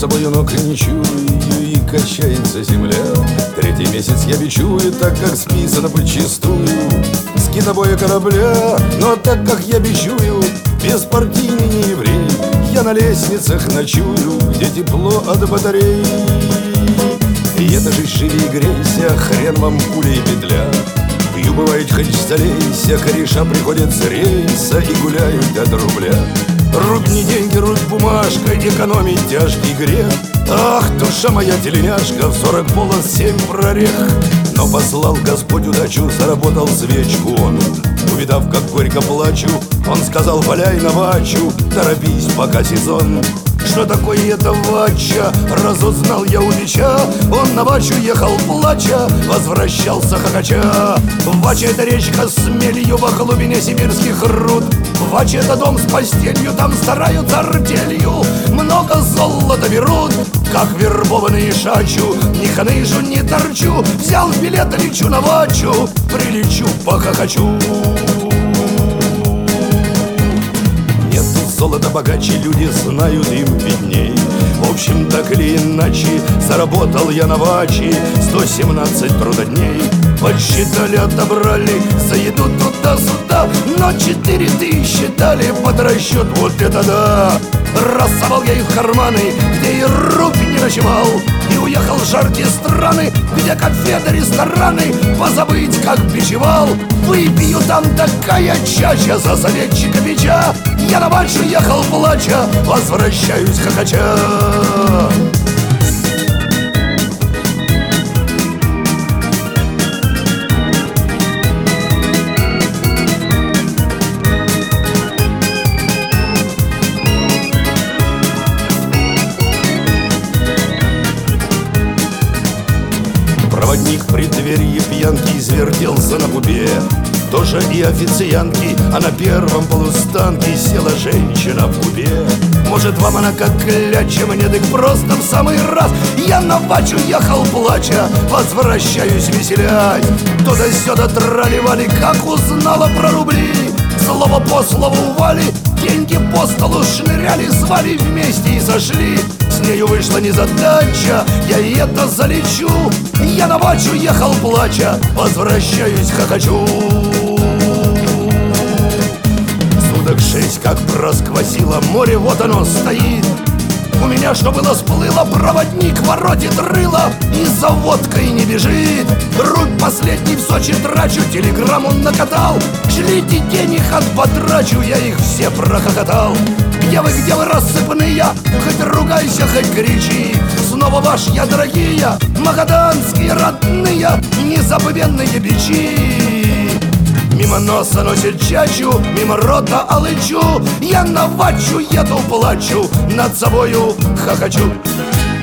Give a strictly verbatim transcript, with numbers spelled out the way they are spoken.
собою ног не чую, и качается земля. Третий месяц я бичую, так как списано подчистую с китобоя корабля. Но так как я бичую, беспартийный не еврей, я на лестницах ночую, где тепло от батарей. И это же живи и грейся, хрен вам пуля и петля. Пью, бывает, хоть залейся, кореша приходят с рейса и гуляют от рубля. Рубь не деньги, рубь бумажка, экономить тяжкий грех. Ах, душа моя тельняшка, в сорок полос семь прорех. Но послал Господь удачу, заработал свечку он. Увидав, как горько плачу, он сказал: валяй на вачу, торопись, пока сезон. Что такое это вача? Разузнал я у бича. Он на вачу ехал плача, возвращался хохоча. Вача — это речка с мелью во глубине сибирских руд. Вача — это дом с постелью, там стараются артелью. Много золота берут, как вербованные шачу. Ни хныжу, ни торчу, взял билет, лечу на вачу. Прилечу, пока хочу. Золото богаче, люди знают, им видней. В общем, так или иначе, заработал я на ваче сто семнадцать трудодней. Подсчитали, отобрали, за еду туда-сюда, но четыре тысячи дали под расчет, вот это да! Рассовал я их в карманы, где и рупий не ночевал, и уехал в жаркие страны, где конфеты, рестораны, позабыть, как бичевал. Выпью там такая чача за советчика бича. Я на вачу ехал плача, возвращаюсь хохоча. Проводник в преддверии пьянки извертелся на пупе. Тоже и официантки, а на первом полустанке села женщина в купе. Может, вам она как кляча, мне так просто в самый раз. Я на вачу ехал плача, возвращаюсь веселять. Туда-сюда трали-вали, как узнала про рубли. Слово по слову вали, деньги по столу шныряли, звали вместе и сошли. С нею вышла незадача, я и это залечу. Я на вачу ехал плача, возвращаюсь хохочу. Суток шесть как просквозило, море вот оно стоит. У меня что было сплыло, проводник воротит рыло и за водкой не бежит. Рубь последний в Сочи трачу, телеграмму накатал. Шлите денег, отпотрачу, я их все прохохотал. Где вы, где вы, рассыпанные? Хоть ругайся, хоть кричи. Снова ваш я, дорогие, магаданские родные, незабвенные бичи. Мимо носа носит чачу, мимо рота алычу. Я на вачу еду, плачу, над собою хохочу.